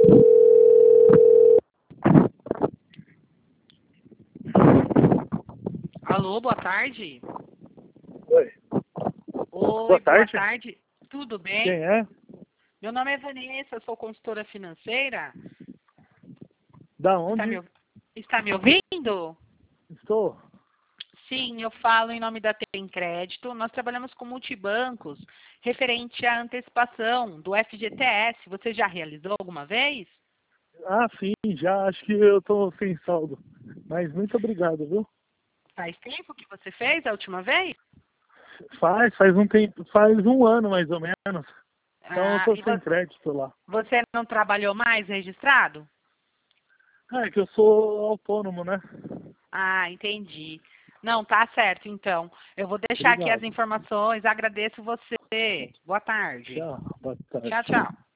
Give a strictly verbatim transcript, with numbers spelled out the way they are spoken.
Alô, boa tarde. Oi. Oi, Boa tarde. boa tarde. Tudo bem? Quem é? Meu nome é Vanessa, sou consultora financeira. Da Está onde? me, ouv- está me ouvindo? Estou. Sim, eu falo em nome da Tem Crédito. Nós trabalhamos com multibancos referente à antecipação do F G T S. Você já realizou alguma vez? Ah, sim, já acho que eu tô sem saldo. Mas muito obrigado, viu? Faz tempo que você fez a última vez? Faz, faz um tempo, faz um ano mais ou menos. Então eu Ah, tô e sem vo- crédito lá. você não trabalhou mais registrado? Ah, é que eu sou autônomo, né? Ah, entendi. Não, tá certo, então. Eu vou deixar aqui as Obrigado. informações. Agradeço você. Boa tarde. Tchau. Boa tarde. Tchau, tchau.